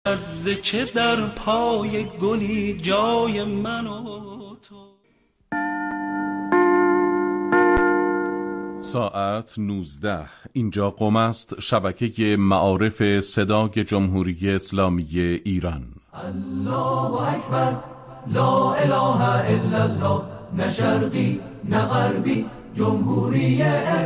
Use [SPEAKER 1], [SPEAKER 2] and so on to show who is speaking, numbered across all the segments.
[SPEAKER 1] که در پای گلی جای من و تو.
[SPEAKER 2] ساعت 19. اینجا قم است، شبکه معارف صدای جمهوری اسلامی ایران.
[SPEAKER 3] الله اکبر، لا اله الا الله، نه شرقی نه غربی، جمهوری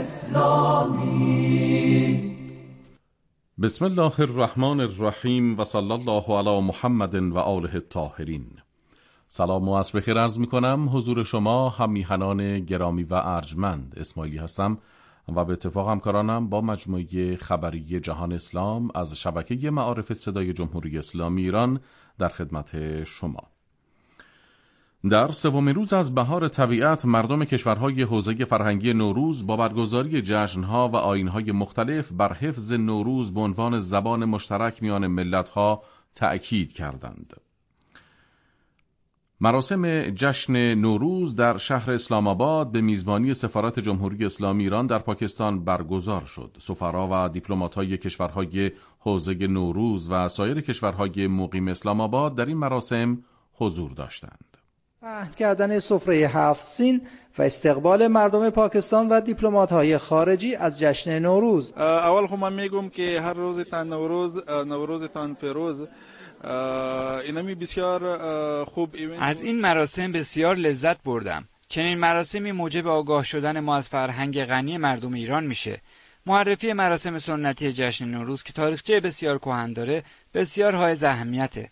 [SPEAKER 3] اسلامی.
[SPEAKER 2] بسم الله الرحمن الرحیم و صلی الله علی محمد و آله الطاهرین. سلام و عصر بخیر عرض می کنم حضور شما همیهنان گرامی و ارجمند. اسماعیلی هستم و به اتفاق همکارانم با مجموعه خبری جهان اسلام از شبکه معارف صدای جمهوری اسلامی ایران در خدمت شما. در سومین روز از بهار طبیعت، مردم کشورهای حوزه فرهنگی نوروز با برگزاری جشنها و آیین‌های مختلف بر حفظ نوروز به عنوان زبان مشترک میان ملت‌ها تأکید کردند. مراسم جشن نوروز در شهر اسلام آباد به میزبانی سفارت جمهوری اسلامی ایران در پاکستان برگزار شد. سفرا و دیپلمات‌های کشورهای حوزه نوروز و سایر کشورهای مقیم اسلام آباد در این مراسم حضور داشتند.
[SPEAKER 4] پهن کردن سفره 7 سین و استقبال مردم پاکستان و دیپلمات‌های خارجی از جشن نوروز.
[SPEAKER 5] اول خب من میگم که هر روزتان نوروزتان پیروز. اینمی بسیار خوب ایونت.
[SPEAKER 6] از این مراسم بسیار لذت بردم. چنین مراسمی موجب آگاه شدن ما از فرهنگ غنی مردم ایران میشه. معرفی مراسم سنتی جشن نوروز که تاریخچه بسیار کهن داره بسیار حائز اهمیته.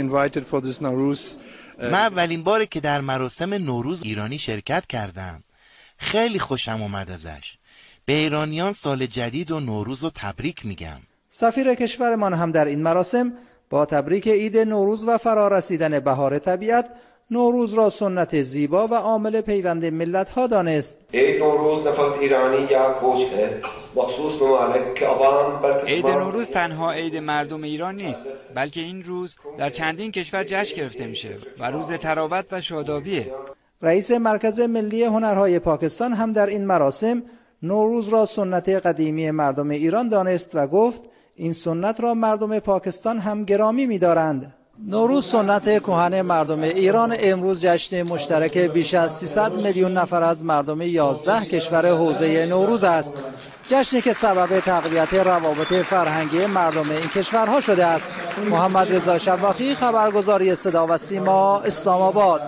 [SPEAKER 7] من اولین باره که در مراسم نوروز ایرانی شرکت کردم. خیلی خوشم اومد ازش. به ایرانیان سال جدید و نوروز رو تبریک میگم.
[SPEAKER 4] سفیر کشورمان هم در این مراسم با تبریک عید نوروز و فرارسیدن بهار طبیعت، نوروز را سنت زیبا و عامل پیوند ملت‌ها دانست.
[SPEAKER 8] عید نوروز نفس ایرانی یا کوچ ہے مخصوص ممالک که عوام
[SPEAKER 6] عید نوروز تنها عید مردم ایران نیست، بلکه این روز در چندین کشور جشن گرفته میشه و روز تراوت و شادابیه.
[SPEAKER 4] رئیس مرکز ملی هنرهای پاکستان هم در این مراسم نوروز را سنت قدیمی مردم ایران دانست و گفت این سنت را مردم پاکستان هم گرامی می‌دارند. نوروز سنت کهن مردم ایران امروز جشن مشترک بیش از 300 میلیون نفر از مردم 11 کشور حوزه نوروز است. جشنی که سبب تقویت روابط فرهنگی مردم این کشورها شده است. محمد رضا شواخی، خبرگزاری صدا و سیما، اسلام آباد.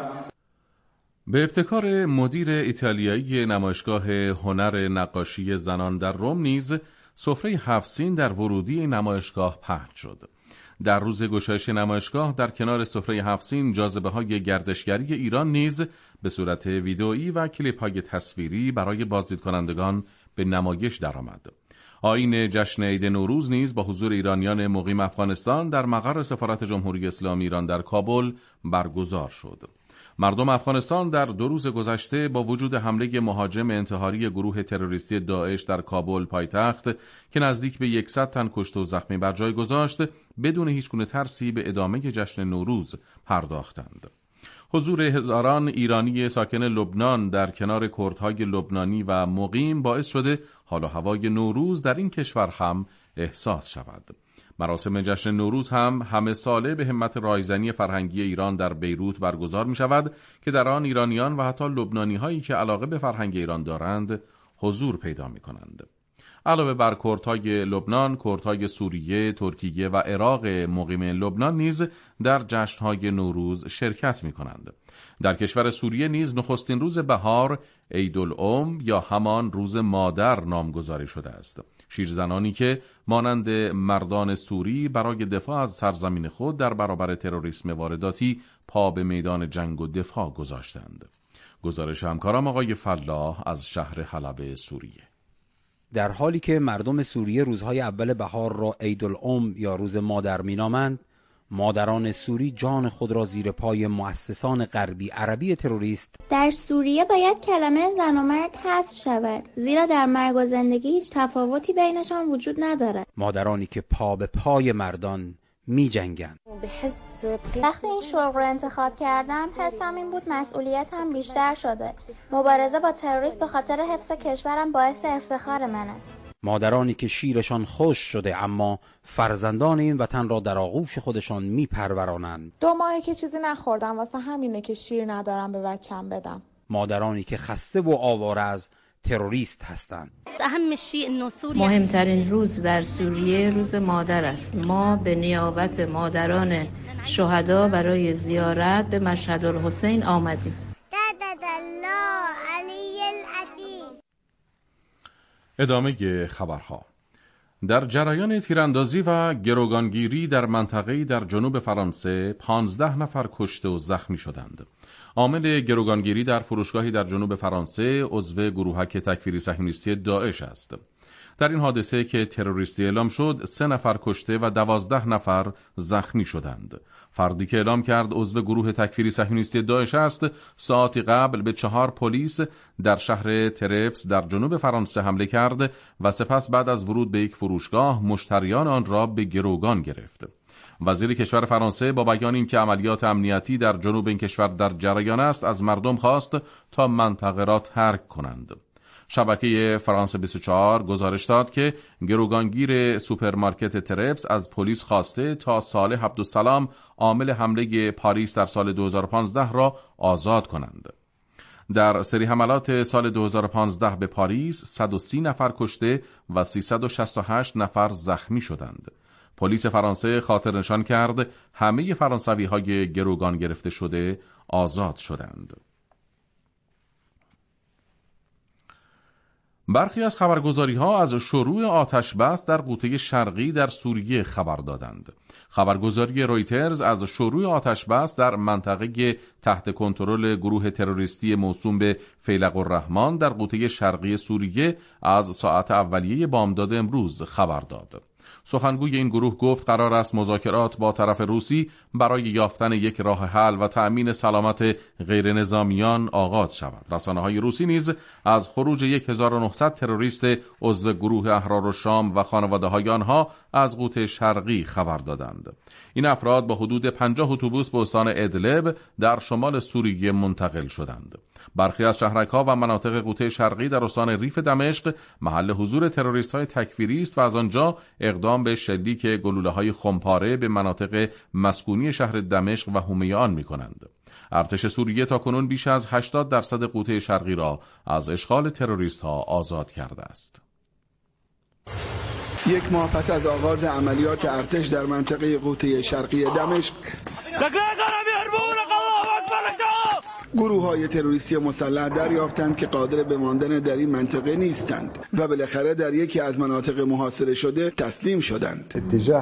[SPEAKER 2] به ابتکار مدیر ایتالیایی نمایشگاه هنر نقاشی زنان در روم نیز سفره 7 سین در ورودی نمایشگاه پهن شد. در روز گشایش نمایشگاه در کنار سفره 7 سین جاذبه‌های گردشگری ایران نیز به صورت ویدئویی و کلیپ‌های تصویری برای بازدید کنندگان به نمایش درآمد. آیین جشن عید نوروز نیز با حضور ایرانیان مقیم افغانستان در مقر سفارت جمهوری اسلامی ایران در کابل برگزار شد. مردم افغانستان در 2 روز گذشته با وجود حمله مهاجم انتحاری گروه تروریستی داعش در کابل پایتخت که نزدیک به 100 تن کشته و زخمی بر جای گذاشت، بدون هیچگونه ترسی به ادامه جشن نوروز پرداختند. حضور هزاران ایرانی ساکن لبنان در کنار کردهای لبنانی و مقیم باعث شده حال و هوای نوروز در این کشور هم احساس شود. مراسم جشن نوروز هم همه ساله به همت رایزنی فرهنگی ایران در بیروت برگزار می شود که در آن ایرانیان و حتی لبنانی هایی که علاقه به فرهنگ ایران دارند حضور پیدا می کنند. علاوه بر کردهای لبنان، کردهای سوریه، ترکیه و عراق مقیم لبنان نیز در جشنهای نوروز شرکت می کنند. در کشور سوریه نیز نخستین روز بهار عیدالام یا همان روز مادر نامگذاری شده است. شیرزنانی که مانند مردان سوری برای دفاع از سرزمین خود در برابر تروریسم وارداتی پا به میدان جنگ و دفاع گذاشتند. گزارش همکارم آقای فلاح از شهر حلب سوریه.
[SPEAKER 9] در حالی که مردم سوریه روزهای اول بهار را عیدالام یا روز مادر مینامند، مادران سوری جان خود را زیر پای مؤسسان غربی عربی تروریست.
[SPEAKER 10] در سوریه باید کلمه زن و مرد حذف شود، زیرا در مرگ و زندگی هیچ تفاوتی بینشان وجود ندارد.
[SPEAKER 9] مادرانی که پا به پای مردان می جنگند.
[SPEAKER 10] وقتی این شغل رو انتخاب کردم حسم این بود مسئولیتم بیشتر شده. مبارزه با تروریسم به خاطر حفظ کشورم باعث افتخار من است.
[SPEAKER 9] مادرانی که شیرشان خوش شده اما فرزندان این وطن را در آغوش خودشان میپرورانند.
[SPEAKER 11] 2 ماهه که چیزی نخوردم، واسه همینه که شیر ندارم به بچم بدم.
[SPEAKER 9] مادرانی که خسته و آواره از تروریست هستند.
[SPEAKER 12] مهمترین روز در سوریه روز مادر است. ما به نیابت مادران شهدا برای زیارت به مشهد الحسین آمدیم.
[SPEAKER 2] ادامه خبرها. در جریان تیراندازی و گروگانگیری در منطقه‌ای در جنوب فرانسه 15 نفر کشته و زخمی شدند. عامل گروگانگیری در فروشگاهی در جنوب فرانسه عضو گروهک تکفیری صهیونیستی داعش است. در این حادثه که تروریستی اعلام شد 3 نفر کشته و 12 نفر زخمی شدند. فردی که اعلام کرد عضو گروه تکفیری صهیونیستی داعش است، ساعتی قبل به 4 پلیس در شهر ترپس در جنوب فرانسه حمله کرد و سپس بعد از ورود به یک فروشگاه مشتریان آن را به گروگان گرفت. وزیر کشور فرانسه با بیان اینکه عملیات امنیتی در جنوب این کشور در جریان است، از مردم خواست تا منطقه را ترک کنند. شبکه فرانسه 24 گزارش داد که گروگانگیر سوپرمارکت ترپس از پلیس خواسته تا صالح عبدالسلام عامل حمله پاریس در سال 2015 را آزاد کنند. در سری حملات سال 2015 به پاریس 130 نفر کشته و 368 نفر زخمی شدند. پلیس فرانسه خاطر نشان کرد همه فرانسوی‌های گروگان گرفته شده آزاد شدند. برخی از خبرگزاری‌ها از شروع آتش بس در قوطه شرقی در سوریه خبر دادند. خبرگزاری رویترز از شروع آتش بس در منطقه تحت کنترل گروه تروریستی موسوم به فیلق الرحمن در قوطه شرقی سوریه از ساعت اولیه بامداد امروز خبر داد. سخنگوی این گروه گفت قرار است مذاکرات با طرف روسی برای یافتن یک راه حل و تأمین سلامت غیر نظامیان آغاز شود. رسانه‌های روسی نیز از خروج 1900 تروریست عضو گروه احرارالشام و خانواده‌های آنها از قوطه شرقی خبر دادند. این افراد با حدود 50 اتوبوس به استان ادلب در شمال سوریه منتقل شدند. برخی از شهرک‌ها و مناطق قوطه شرقی در استان ریف دمشق محل حضور تروریست‌های تکفیری است و از آنجا اقدام به شلیک گلوله‌های خمپاره به مناطق مسکونی شهر دمشق و حومه آن می‌کنند. ارتش سوریه تاکنون بیش از 80% قوطه شرقی را از اشغال تروریست‌ها آزاد کرده است.
[SPEAKER 13] 1 ماه پس از آغاز عملیات ارتش در منطقه قوطه شرقی دمشق، گروه‌های تروریستی مسلح دریافتند که قادر به ماندن در این منطقه نیستند و بالاخره در یکی از مناطق محاصره شده تسلیم شدند.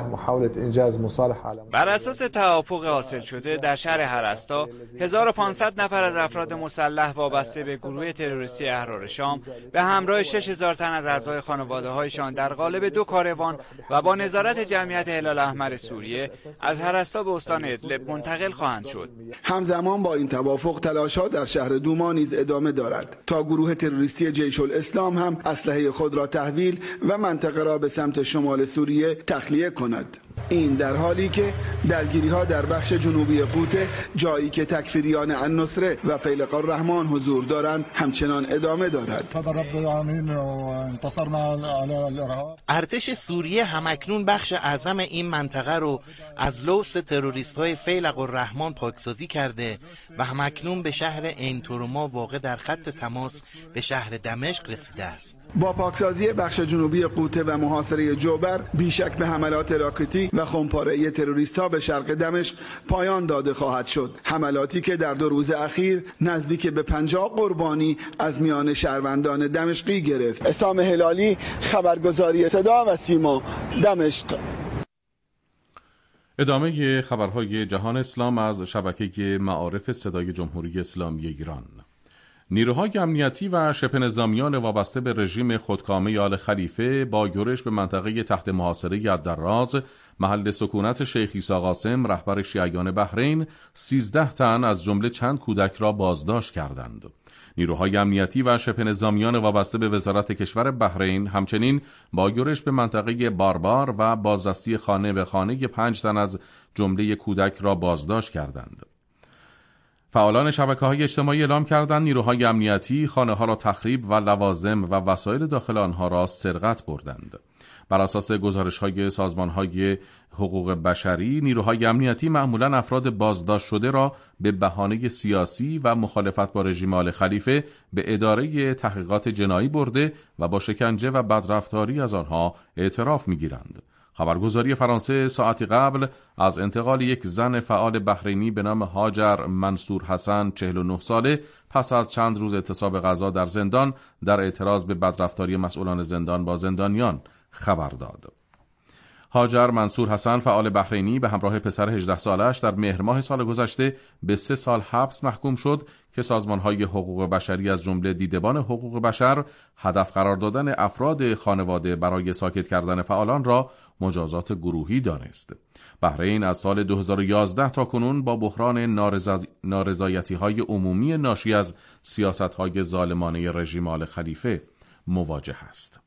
[SPEAKER 6] بر اساس توافق حاصل شده در شهر هرستا 1500 نفر از افراد مسلح وابسته به گروه تروریستی احرارشام به همراه 6000 تن از اعضای خانواده‌هایشان در قالب 2 کاروان و با نظارت جمعیت هلال احمر سوریه از هرستا به استان ادلب منتقل خواهند شد.
[SPEAKER 13] همزمان با این توافق تلاش‌ها در شهر دوما نیز ادامه دارد تا گروه تروریستی جیش الاسلام هم اسلحه خود را تحویل و منطقه را به سمت شمال سوریه تخلیه کند. این در حالی که درگیری‌ها در بخش جنوبی قوطه، جایی که تکفیریان النصره و فیلق الرحمن حضور دارند، همچنان ادامه دارد.
[SPEAKER 7] ارتش سوریه همکنون بخش اعظم این منطقه رو از لوث تروریست‌های فیلق الرحمن پاکسازی کرده و همکنون به شهر عین تورما واقع در خط تماس به شهر دمشق رسیده است.
[SPEAKER 13] با پاکسازی بخش جنوبی قوطه و محاصره جوبر، بیشک به حملات راکتی و خمپاره‌ای تروریست‌ها به شرق دمشق پایان داده خواهد شد. حملاتی که در 2 روز اخیر نزدیک به 50 قربانی از میان شهروندان دمشقی گرفت. عصام هلالی، خبرگزاری صدا و سیما، دمشق.
[SPEAKER 2] ادامه خبرهای جهان اسلام از شبکه معارف صدای جمهوری اسلامی ایران. نیروهای امنیتی و شبه نظامیان وابسته به رژیم خودکامه آل خلیفه با یورش به منطقه تحت محاصره الدراز، محل سکونت شیخ عیسی قاسم رهبر شیعیان بحرین، 13 تن از جمله چند کودک را بازداشت کردند. نیروهای امنیتی و شبه نظامیان وابسته به وزارت کشور بحرین همچنین با یورش به منطقه باربار و بازرسی خانه به خانه 5 تن از جمله کودک را بازداشت کردند. فعالان شبکه‌های اجتماعی اعلام کردند نیروهای امنیتی خانه‌ها را تخریب و لوازم و وسایل داخل آنها را سرقت بردند. بر اساس گزارش‌های سازمان‌های حقوق بشری، نیروهای امنیتی معمولاً افراد بازداشت شده را به بهانه سیاسی و مخالفت با رژیم آل خلیفه به اداره تحقیقات جنایی برده و با شکنجه و بدرفتاری از آنها اعتراف می‌گیرند. خبرگزاری فرانسه ساعتی قبل از انتقال یک زن فعال بحرینی به نام هاجر منصور حسن 49 ساله پس از چند روز اعتصاب غذا در زندان در اعتراض به بدرفتاری مسئولان زندان با زندانیان خبر داد. هاجر منصور حسن فعال بحرینی به همراه پسر 18 سالش در مهر ماه سال گذشته به 3 سال حبس محکوم شد که سازمان‌های حقوق بشری از جمله دیدبان حقوق بشر هدف قرار دادن افراد خانواده برای ساکت کردن فعالان را مجازات گروهی دانست. بحرین از سال 2011 تا کنون با بحران نارضایتی‌های عمومی ناشی از سیاست‌های ظالمانه رژیم آل خلیفه مواجه است.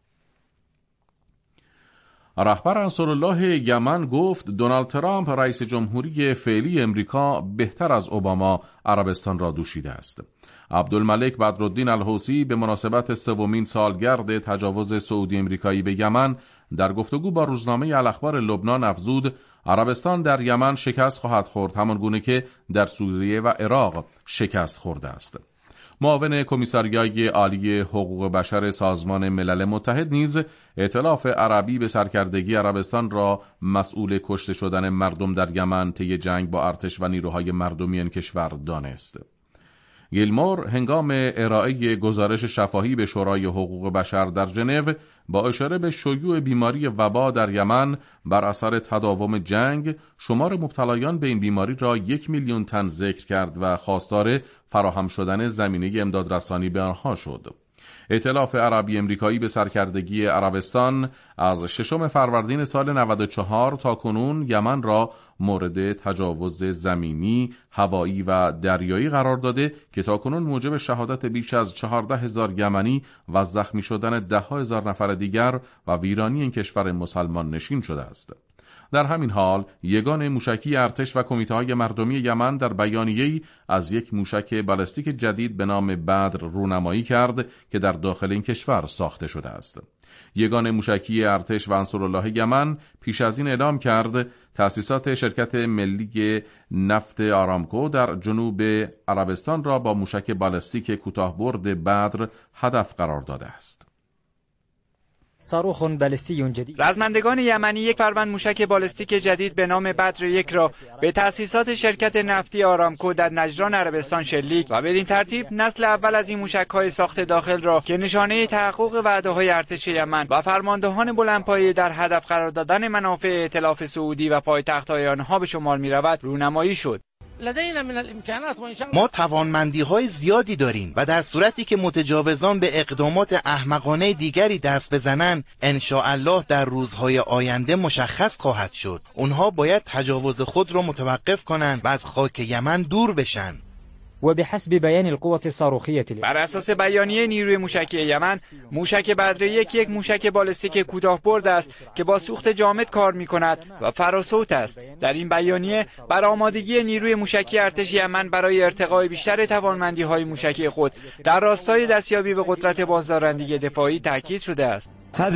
[SPEAKER 2] رهبر انصارالله یمن گفت دونالد ترامپ رئیس جمهوری فعلی امریکا بهتر از اوباما عربستان را دوشیده است. عبدالملک بدرالدین الحوثی به مناسبت 3مین سالگرد تجاوز سعودی امریکایی به یمن در گفتگو با روزنامه الاخبار لبنان افزود عربستان در یمن شکست خواهد خورد همان گونه که در سوریه و عراق شکست خورده است. معاون کمیساریای عالی حقوق بشر سازمان ملل متحد نیز ائتلاف عربی به سرکردگی عربستان را مسئول کشته شدن مردم در یمن طی جنگ با ارتش و نیروهای مردمی این کشور دانست. گیلمور هنگام ارائه گزارش شفاهی به شورای حقوق بشر در ژنو با اشاره به شیوع بیماری وبا در یمن بر اثر تداوم جنگ شمار مبتلایان به این بیماری را 1 میلیون تن ذکر کرد و خواستار فراهم شدن زمینه امدادرسانی به آنها شد. ائتلاف عربی امریکایی به سرکردگی عربستان از 6 فروردین سال 94 تا کنون یمن را مورد تجاوز زمینی، هوایی و دریایی قرار داده که تا کنون موجب شهادت بیش از 14,000 یمنی و زخمی شدن 10,000 نفر دیگر و ویرانی این کشور مسلمان نشین شده است. در همین حال یگان موشکی ارتش و کمیته‌های مردمی یمن در بیانیه‌ای از یک موشک بالستیک جدید به نام بدر رونمایی کرد که در داخل این کشور ساخته شده است. یگان موشکی ارتش و انصارالله یمن پیش از این اعلام کرد تأسیسات شرکت ملی نفت آرامکو در جنوب عربستان را با موشک بالستیک کوتاه‌برد بدر هدف قرار داده است.
[SPEAKER 14] صاروخ بالستي جدید.
[SPEAKER 6] رزمندگان یمنی یک فروند موشک بالستیک جدید به نام بدر 1 را به تأسیسات شرکت نفتی آرامکو در نجران عربستان شلیک و بدین ترتیب نسل اول از این موشک‌های ساخت داخل را که نشانه تحقق وعده‌های ارتش یمن و فرماندهان بلندپایه در هدف قرار دادن منافع ائتلاف سعودی و پایتخت‌های آنها به شمار می‌رود رونمایی شد.
[SPEAKER 7] ما توانمندی‌های زیادی داریم و در صورتی که متجاوزان به اقدامات احمقانه دیگری دست بزنند انشاءالله در روزهای آینده مشخص خواهد شد. اونها باید تجاوز خود را متوقف کنند و از خاک یمن دور بشن.
[SPEAKER 14] و به حسب بیان القوة الصاروخیة
[SPEAKER 6] بر اساس بیانیه نیروی موشکی یمن، موشک بدر 1 موشک بالستیک کوتاه‌برد است که با سوخت جامد کار می‌کند و فراسوت است. در این بیانیه بر آمادگی نیروی موشکی ارتش یمن برای ارتقای بیشتر توانمندی‌های موشکی خود در راستای دستیابی به قدرت بازدارندگی دفاعی تاکید شده است.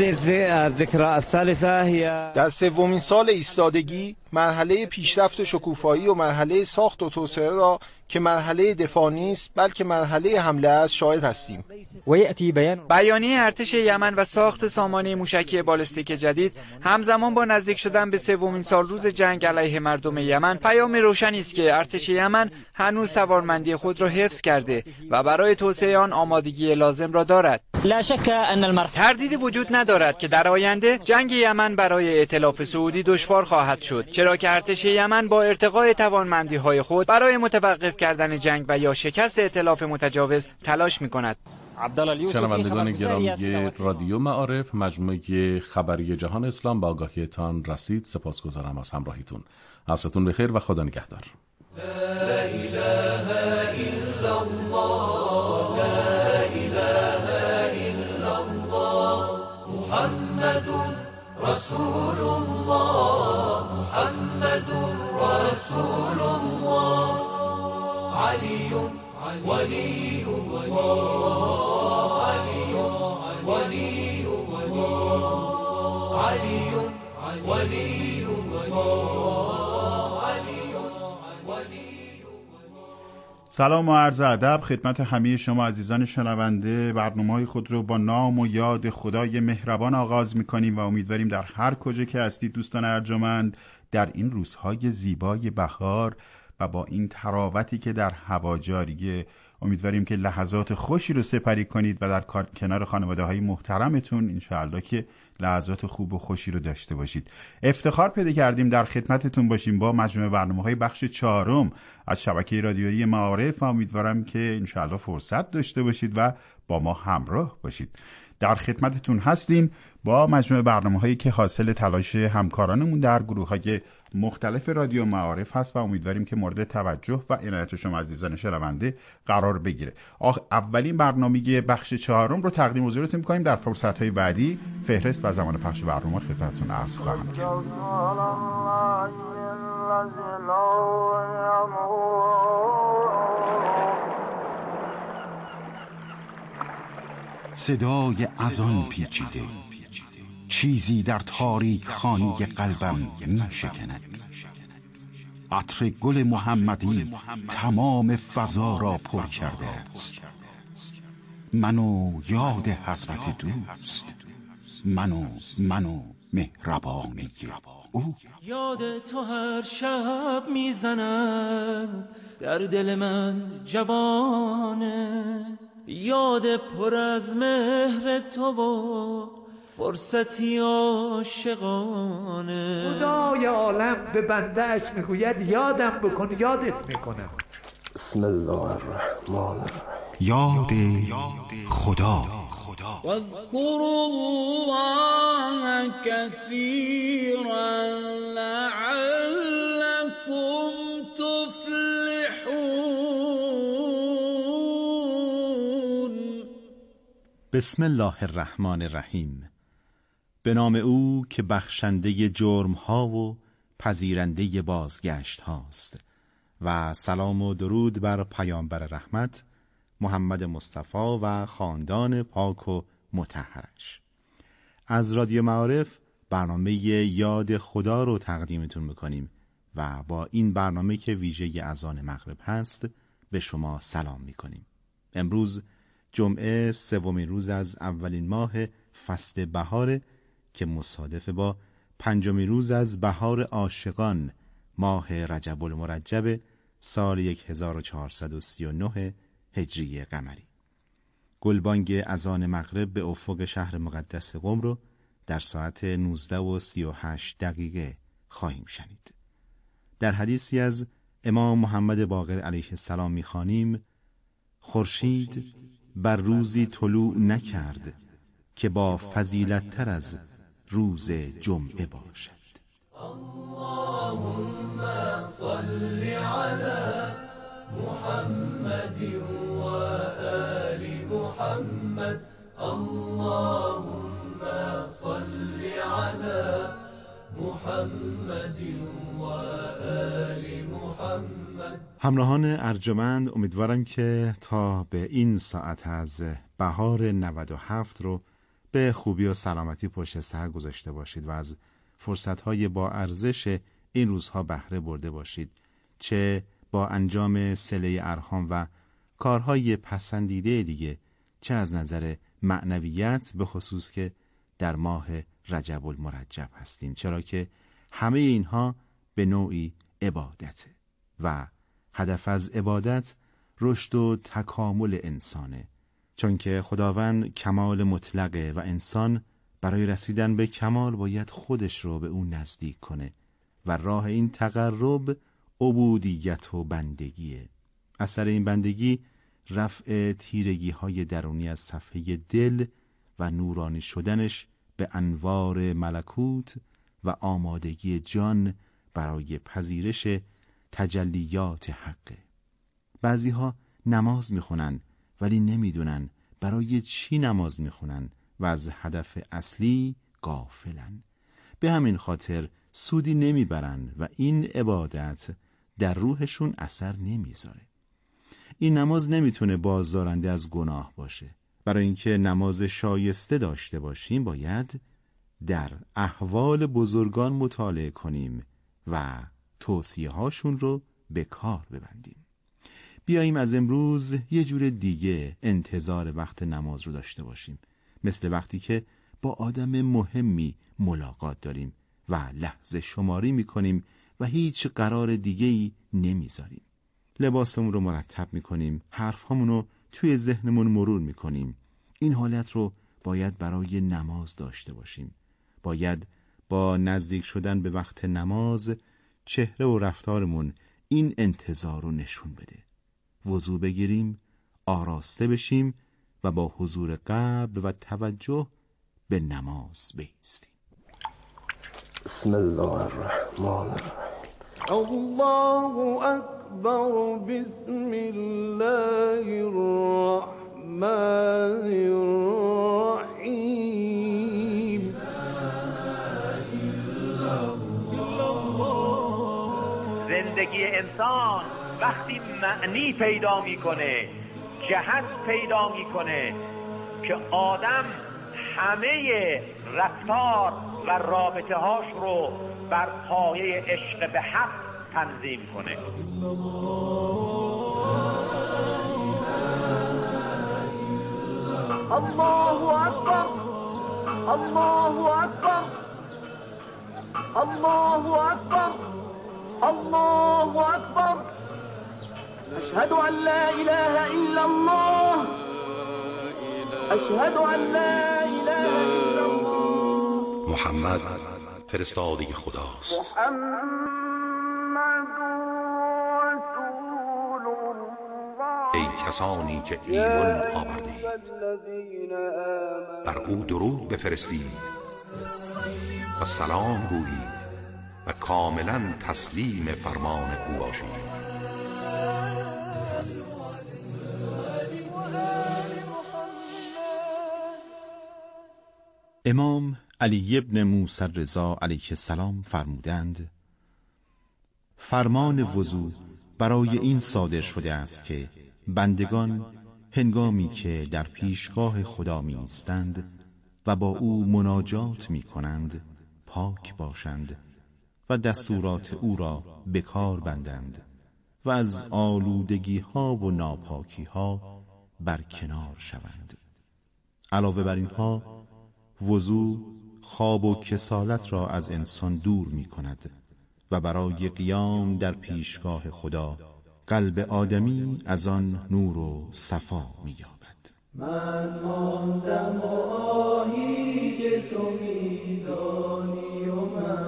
[SPEAKER 15] در 3مین سال ایستادگی مرحله پیشرفت شکوفایی و مرحله ساخت و توسعه را که مرحله دفاع نیست بلکه مرحله حمله است شاهد هستیم.
[SPEAKER 6] بیانیه ارتش یمن و ساخت سامانه موشکی بالستیک جدید همزمان با نزدیک شدن به 3مین سالروز جنگ علیه مردم یمن پیام روشنی است که ارتش یمن هنوز توانمندی خود را حفظ کرده و برای توسعه آن آمادگی لازم را دارد. تردیدی وجود ندارد که در آینده جنگ یمن برای ائتلاف سعودی دشوار خواهد شد، چرا که ارتش یمن با ارتقای توانمندی‌های خود برای متوقف کردن جنگ و یا شکست ائتلاف متجاوز تلاش می‌کند.
[SPEAKER 2] شنوندگان گرامی رادیو معارف مجموعه خبری جهان اسلام با آگاهیتان رسید. سپاسگزارم از همراهیتون. عصرتون بخیر و خدا نگهدار. لا اله الا الله لا اله الا الله محمد رسول الله محمد رسول الله
[SPEAKER 3] علی ولی الله علی ولی الله علی ولی الله علی ولی.
[SPEAKER 16] سلام و عرض ادب خدمت همه شما عزیزان شنونده. برنامه‌های خود رو با نام و یاد خدای مهربان آغاز می‌کنیم و امیدواریم در هر کجا که هستید دوستان ارجمند در این روزهای زیبای بهار و با این تراوتی که در هوا جاریه امیدواریم که لحظات خوشی رو سپری کنید و در کنار خانواده‌های محترمتون انشاءالله که لحظات خوب و خوشی رو داشته باشید. افتخار پیدا کردیم در خدمتتون باشیم با مجموعه برنامه‌های بخش 4 از شبکه رادیویی معارف. امیدوارم که انشاءالله فرصت داشته باشید و با ما همراه باشید. در خدمتتون هستیم با مجموعه برنامه‌هایی که حاصل تلاش همکارانمون در گروه‌های مختلف رادیو معارف هست و امیدواریم که مورد توجه و عنایت شما عزیزان شنونده قرار بگیره. اولین برنامه بخش 4 رو تقدیم حضورتون می‌کنیم. در فرصت‌های بعدی فهرست و زمان پخش برنامه رو خدمتتون عرض خواهم کرد.
[SPEAKER 17] صدای اذان پیچیده، چیزی در تاریک خانه قلبم می‌شکند. عطر گل محمدی تمام فضا را پر کرده است. منو یاد حضرت دوست، منو مهربانی او.
[SPEAKER 1] یاد تو هر شب میزند در دل من جوانه، یاد پر از مهر تو و فرصتی عاشقانه.
[SPEAKER 18] خدای عالم به بنده‌اش میگوید یادم بکن یادت میکنم.
[SPEAKER 19] بسم الله الرحمن الرحیم.
[SPEAKER 17] یاد خدا.
[SPEAKER 1] واذکروا الله کثیرا لعلکم تفلحون.
[SPEAKER 20] بسم الله الرحمن الرحیم. به نام او که بخشنده جرم ها و پذیرنده بازگشت هاست و سلام و درود بر پیامبر رحمت محمد مصطفی و خاندان پاک و مطهرش. از رادیو معارف برنامه یاد خدا رو تقدیمتون میکنیم و با این برنامه که ویژه اذان مغرب هست به شما سلام میکنیم. امروز جمعه 3 روز از اولین ماه فصل بهار که مصادف با 5 روز از بهار عاشقان ماه رجب المرجب سال 1439 هجری قمری. گلبانگ اذان مغرب به افق شهر مقدس قم رو در ساعت 19:38 خواهیم شنید. در حدیثی از امام محمد باقر علیه السلام می‌خوانیم: خورشید بر روزی طلوع نکرد که با فضیلت تر از روز جمعه باشد.
[SPEAKER 3] اللهم صل علی محمد و آل محمد. اللهم صل علی محمد و آل محمد.
[SPEAKER 20] همراهان ارجمند، امیدوارم که تا به این ساعت از بهار 97 رو به خوبی و سلامتی پشت سر گذاشته باشید و از فرصت‌های با ارزش این روزها بهره برده باشید، چه با انجام صله ارحام و کارهای پسندیده دیگه، چه از نظر معنویت، به خصوص که در ماه رجب المرجب هستیم، چرا که همه اینها به نوعی عبادته و هدف از عبادت رشد و تکامل انسانه، چون که خداوند کمال مطلقه و انسان برای رسیدن به کمال باید خودش رو به اون نزدیک کنه و راه این تقرب عبودیت و بندگیه. اثر این بندگی رفع تیرگی های درونی از صفحه دل و نورانی شدنش به انوار ملکوت و آمادگی جان برای پذیرش تجلیات حقه. بعضی ها نماز میخونن ولی نمیدونن برای چی نماز میخونن و از هدف اصلی غافلن. به همین خاطر سودی نمیبرن و این عبادت در روحشون اثر نمیذاره. این نماز نمیتونه بازدارنده از گناه باشه. برای اینکه نماز شایسته داشته باشیم باید در احوال بزرگان مطالعه کنیم و توصیه هاشون رو به کار ببندیم. بیاییم از امروز یه جور دیگه انتظار وقت نماز رو داشته باشیم، مثل وقتی که با آدم مهمی ملاقات داریم و لحظه شماری میکنیم و هیچ قرار دیگه‌ای نمیذاریم. لباسمون رو مرتب میکنیم، حرفهامون رو توی ذهنمون مرور میکنیم. این حالت رو باید برای نماز داشته باشیم. باید با نزدیک شدن به وقت نماز چهره و رفتارمون این انتظار رو نشون بده. وضو بگیریم، آراسته بشیم و با حضور قلب و توجه به نماز بایستیم.
[SPEAKER 19] بسم الله الرحمن الرحیم.
[SPEAKER 3] الله اکبر. بسم الله الرحمن الرحیم.
[SPEAKER 21] زندگی انسان وقتی معنی پیدا میکنه، جهت پیدا میکنه که آدم همه رفتار و رابطه هاش رو بر پایه عشق به حق تنظیم کنه.
[SPEAKER 3] الله اکبر. الله اکبر. الله اکبر. الله اکبر. اشهد ان لا اله الا الله. اشهد ان لا اله الا الله.
[SPEAKER 22] محمد فرستاده خداست. ای کسانی که ایمان آوردید، بر او درود بفرستید و سلام گویید و کاملا تسلیم فرمان او باشید.
[SPEAKER 20] امام علی ابن موسی رضا علیه السلام فرمودند: فرمان وضو برای این صادر شده است که بندگان هنگامی که در پیشگاه خدا می ایستند و با او مناجات می کنند پاک باشند و دستورات او را به کار بندند و از آلودگی ها و ناپاکی ها برکنار شوند. علاوه بر اینها وضو خواب و کسالت را از انسان دور می کند و برای قیام در پیشگاه خدا قلب آدمی از آن نور و صفا می یابد.
[SPEAKER 3] من ماندم و آهی که تو می دانی و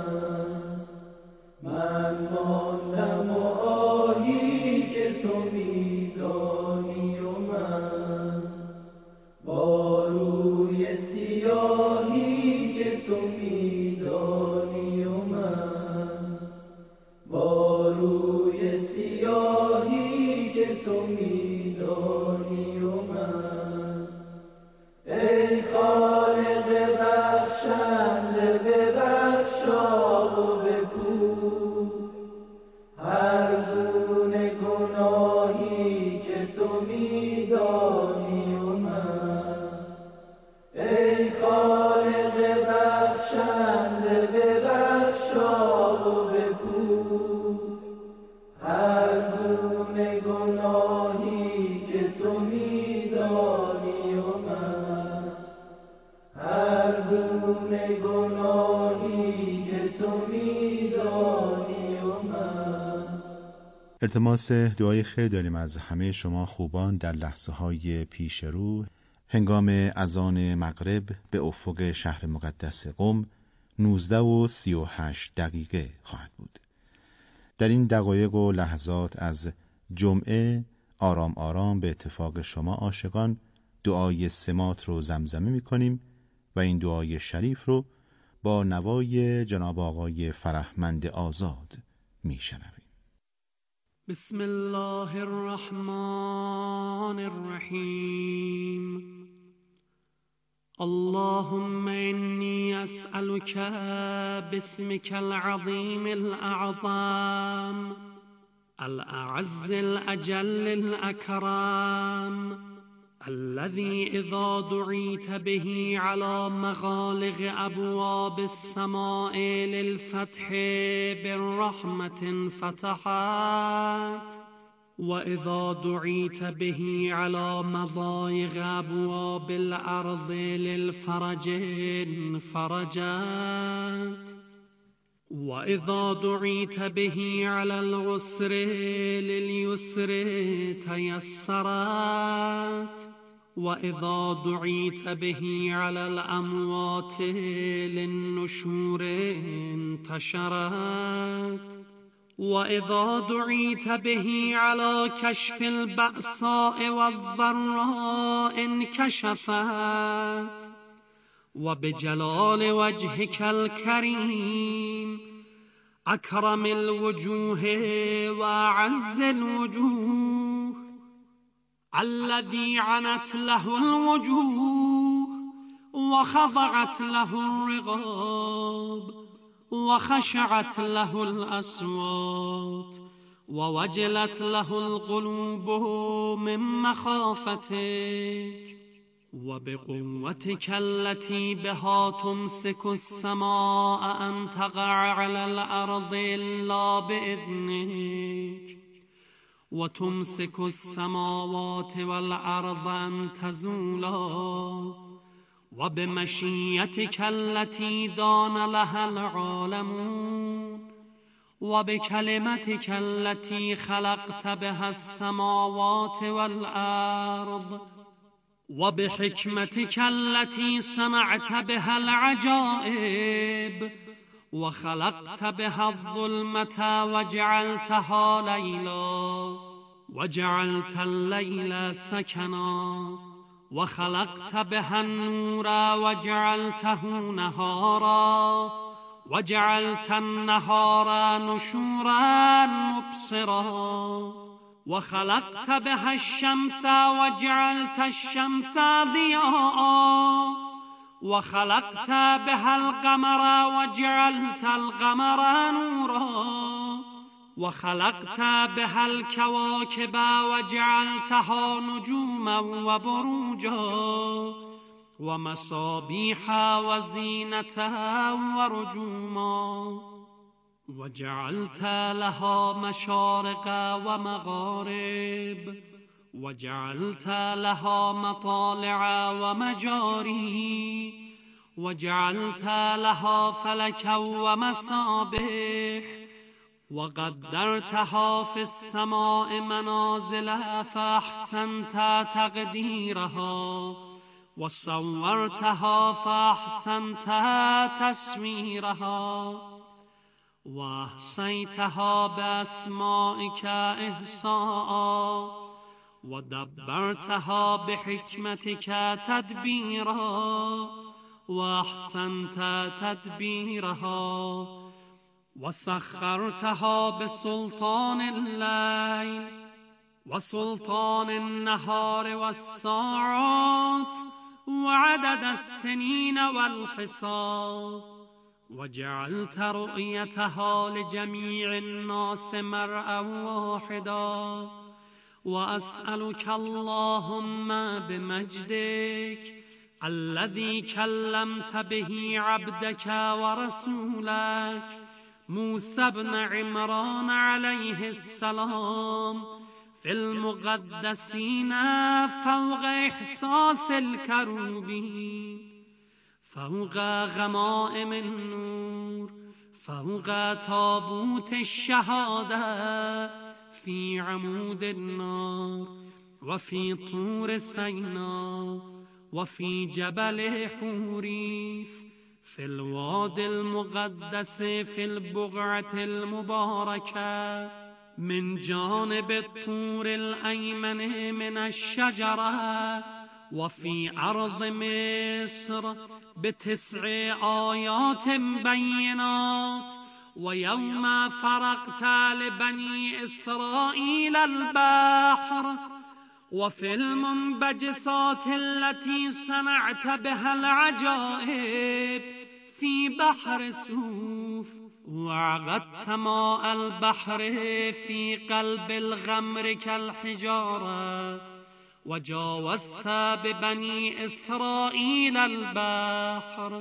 [SPEAKER 3] من ماندم و آهی که تو می دانی و من با روی سیاهی که تو می دانی و من با روی سیاهی که تو می دانی و من ای خالق بخشنده ببخشا و بپوش هر گونه گناهی که تو می دانی و من ای خالق بخشنده ببخشا و بپوش هر گونه گناهی که تو می دانی و من هر گونه گناهی که تو می دانی و من.
[SPEAKER 20] التماس دعای خیر داریم از همه شما خوبان در لحظه های پیش رو هنگام اذان مغرب به افق شهر مقدس قم 19:38 خواهد بود. در این دقایق و لحظات از جمعه آرام آرام به اتفاق شما عاشقان دعای سمات رو زمزمه می کنیم و این دعای شریف رو با نوای جناب آقای فرهمند آزاد می شنویم.
[SPEAKER 1] بسم الله الرحمن الرحیم. اللهم إني أسألك باسمك العظيم الأعظم
[SPEAKER 5] الأعز الأجل الأكرم الذي إذا دعيت به على مغالق أبواب السماء للفتح بالرحمة فتحت، وإذا دعيت به على مضايق أبواب الأرض للفرج فرجت، وإذا دعيت به على العسر لليسر تيسرت، وإذا دعيت به على الأموات للنشور انتشرت، وإذا دعيت به على كشف البأساء والضراء انكشفت، وبجلال وجهك الكريم أكرم الوجوه وأعز الوجوه الذي عنت له الوجوه وخضعت له الرقاب وخشعت له الأصوات ووجلت له القلوب من مخافتك، وبقوتك التي بها تمسك السماء أن تقع على الأرض إلا بإذنك، وتمسك السماوات والأرض أن تزولا، وبمشيتك التي دان لها العالمون، وبكلمتك التي خلقت بها السماوات والأرض، وبحكمتك التي صنعت بها العجائب، وخلقت بها الظلمة وجعلتها ليلا، وجعلت الليل سكنا، وخلقت بها النور وجعلته نهارا، وجعلت النهار نشورا مبصرا، وخلقت بها الشمس وجعلت الشمس ضياء، وخلقت بها القمر وجعلت القمر نورا، وخلقت بها الكواكب وجعلتها نجوما وبروجا ومصابيح وزينة ورجوما، وجعلت لها مشارق ومغارب، وجعلت لها مطالع ومجاري، وجعلت لها فلكا ومصابيح، وقدرتها في السماء منازل فأحسنت تقديرها، وصورتها فأحسنت تصويرها، وأحصيتها بأسمائك إحصاء، ودبرتها بحكمتك تدبيرا، وأحسنت تدبيرها، وسخرتها بسلطان الليل وسلطان النهار والساعات وعدد السنين والحساب، وجعلت رؤيتها لجميع الناس مرءا واحدا. وأسألك اللهم بمجدك الذي كلمت به عبدك ورسولك موسى بن عمران عليه السلام في المقدسين فوق إحساس الكروبين، فوق غمائم النور، فوق تابوت الشهادة في عمود النار، وفي طور سيناء، وفي جبل حوريث، في الوادي المقدس، في البقعة المباركة من جانب الطور الأيمن من الشجرة، وفي أرض مصر ب9 آيات بينات، ويوم فرقت لبني إسرائيل البحر، وفي المنبجسات التي صنعت بها العجائب في بحر سوف، وعقدت ماء البحر في قلب الغمر كالحجارة وجاوزت ببني إسرائيل البحر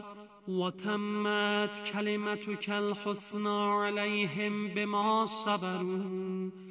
[SPEAKER 5] وتمت كلمتك الحسنى عليهم بما صبروا